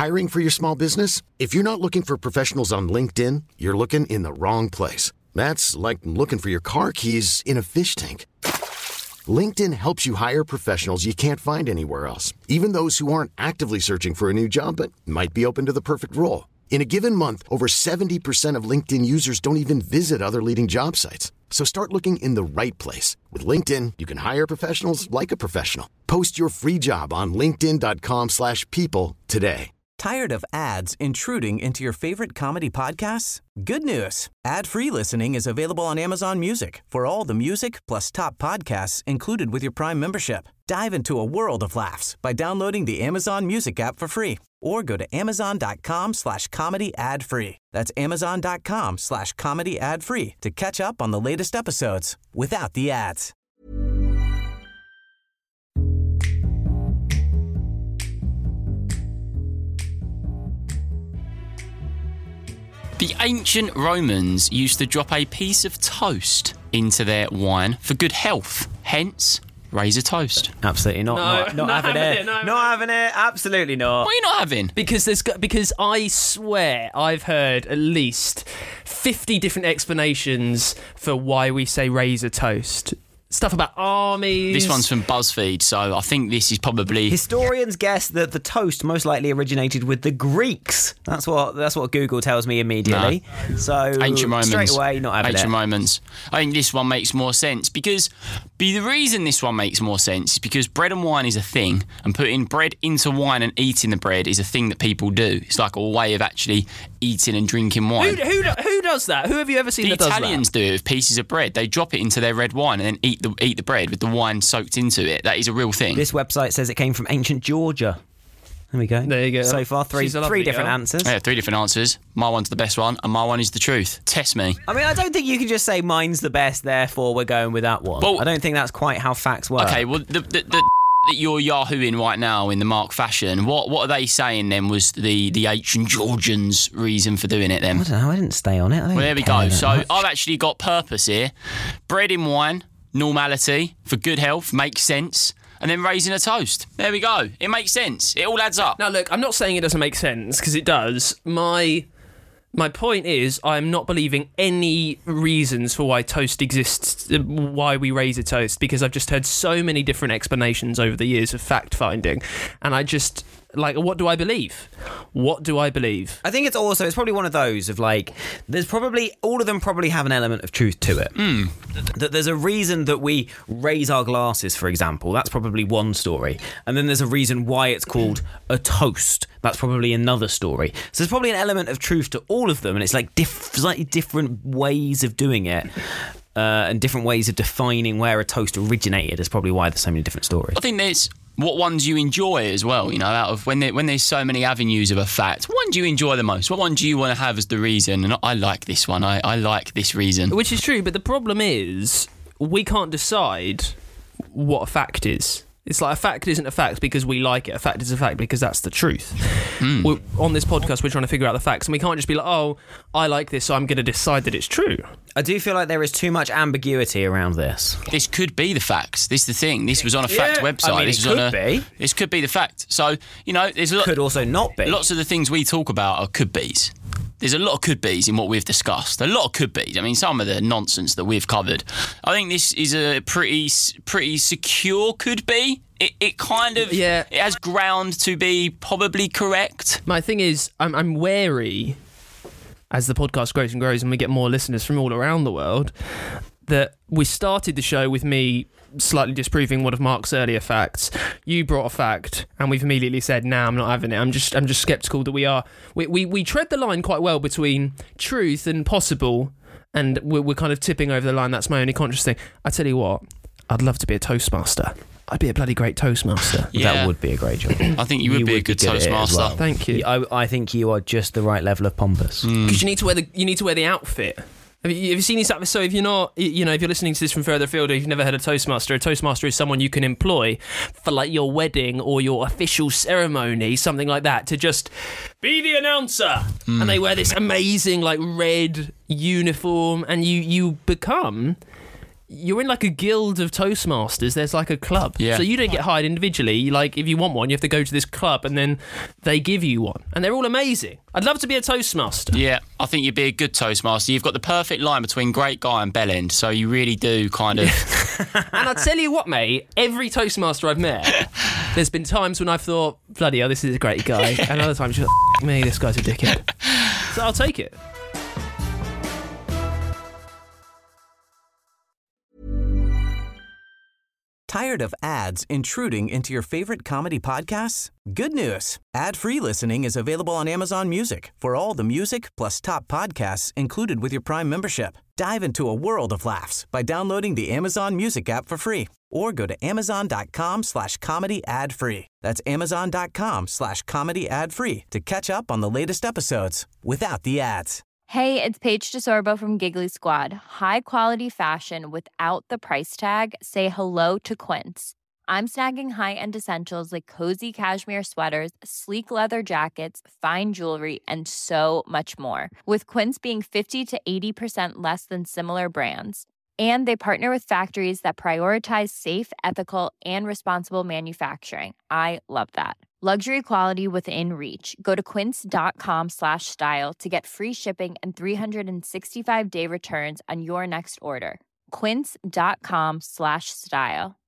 Hiring for your small business? If you're not looking for professionals on LinkedIn, you're looking in the wrong place. That's like looking for your car keys in a fish tank. LinkedIn helps you hire professionals you can't find anywhere else, even those who aren't actively searching for a new job but might be open to the perfect role. In a given month, over 70% of LinkedIn users don't even visit other leading job sites. So start looking in the right place. With LinkedIn, you can hire professionals like a professional. Post your free job on linkedin.com/people today. Tired of ads intruding into your favorite comedy podcasts? Good news. Ad-free listening is available on Amazon Music for all the music plus top podcasts included with your Prime membership. Dive into a world of laughs by downloading the Amazon Music app for free or go to amazon.com/comedy ad-free. That's amazon.com/comedy ad-free to catch up on the latest episodes without the ads. The ancient Romans used to drop a piece of toast into their wine for good health, hence raise a toast. Absolutely not. Not having it. Not having it. Absolutely not. What are you not having? Because I swear I've heard at least 50 different explanations for why we say raise a toast. Stuff about armies. This one's from BuzzFeed, so I think this is probably... Historians guess that the toast most likely originated with the Greeks. That's what Google tells me immediately. No. So Ancient Romans. Straight away, not having Ancient Romans. I think this one makes more sense because the reason this one makes more sense is because bread and wine is a thing, and putting bread into wine and eating the bread is a thing that people do. It's like a way of actually eating and drinking wine. Who does that? Who have you ever seen that does that? The Italians do it with pieces of bread. They drop it into their red wine and then eat the bread with the wine soaked into it. That is a real thing. This website says it came from ancient Georgia. There we go. There you go. So far, three different answers. Yeah, 3 different answers. My one's the best one, and my one is the truth. Test me. I mean, I don't think you can just say mine's the best, therefore we're going with that one. Well, I don't think that's quite how facts work. Okay, well, the that you're yahooing right now in the Mark fashion, what are they saying then was the ancient Georgians' reason for doing it then? I don't know, I didn't stay on it. Well, there we go. So I've actually got purpose here. Bread in wine, normality, for good health, makes sense. And then raising a toast. There we go. It makes sense. It all adds up. Now, look, I'm not saying it doesn't make sense, because it does. My point is, I'm not believing any reasons for why toast exists, why we raise a toast, because I've just heard so many different explanations over the years of fact-finding. And I just... what do I believe? What do I believe? I think it's probably one of those of there's probably, all of them probably have an element of truth to it. That there's a reason that we raise our glasses, for example. That's probably one story. And then there's a reason why it's called a toast. That's probably another story. So there's probably an element of truth to all of them. And it's slightly different ways of doing it. And different ways of defining where a toast originated is probably why there's so many different stories. I think there's what ones you enjoy as well, out of when there's so many avenues of a fact. What one do you enjoy the most? What one do you want to have as the reason? And I like this one. I like this reason. Which is true, but the problem is we can't decide what a fact is. It's like a fact isn't a fact because we like it. A fact is a fact because that's the truth. On this podcast, we're trying to figure out the facts, and we can't just be like, oh, I like this, so I'm going to decide that it's true. I do feel like there is too much ambiguity around this. This could be the facts. This is the thing. This was on a fact website. I mean, This could be the fact. So, there's a lot... Could also not be. Lots of the things we talk about are could-bes. There's a lot of could-bes in what we've discussed. A lot of could-bes. I mean, some of the nonsense that we've covered. I think this is a pretty secure could-be. It kind of... Yeah. It has ground to be probably correct. My thing is, I'm wary, as the podcast grows and grows and we get more listeners from all around the world, that we started the show with me slightly disproving one of Mark's earlier facts. You brought a fact, and we've immediately said, "Nah, I'm not having it." I'm just sceptical that we tread the line quite well between truth and possible, and we're kind of tipping over the line. That's my only conscious thing. I tell you what, I'd love to be a Toastmaster. I'd be a bloody great Toastmaster. Yeah. That would be a great job. I think you would be a good Toastmaster. Well. Thank you. I think you are just the right level of pompous. Because you need to wear the outfit. Have you seen these? So if you're not, if you're listening to this from further afield or you've never heard of a Toastmaster is someone you can employ for your wedding or your official ceremony, something like that, to just be the announcer. And they wear this amazing red uniform, and you become you're in like a guild of Toastmasters. There's like a club. Yeah. So you don't get hired individually. Like, if you want one, you have to go to this club and then they give you one. And they're all amazing. I'd love to be a Toastmaster. Yeah, I think you'd be a good Toastmaster. You've got the perfect line between Great Guy and Bellend, so you really do kind of... And I'll tell you what, mate, every Toastmaster I've met, there's been times when I've thought, bloody hell, this is a great guy. And other times you're like, me, this guy's a dickhead. So I'll take it. Tired of ads intruding into your favorite comedy podcasts? Good news. Ad-free listening is available on Amazon Music for all the music plus top podcasts included with your Prime membership. Dive into a world of laughs by downloading the Amazon Music app for free or go to amazon.com/comedy ad-free. That's amazon.com/comedy ad-free to catch up on the latest episodes without the ads. Hey, it's Paige DeSorbo from Giggly Squad. High quality fashion without the price tag. Say hello to Quince. I'm snagging high-end essentials like cozy cashmere sweaters, sleek leather jackets, fine jewelry, and so much more. With Quince being 50 to 80% less than similar brands. And they partner with factories that prioritize safe, ethical, and responsible manufacturing. I love that. Luxury quality within reach. Go to quince.com/style to get free shipping and 365-day returns on your next order. Quince.com/style.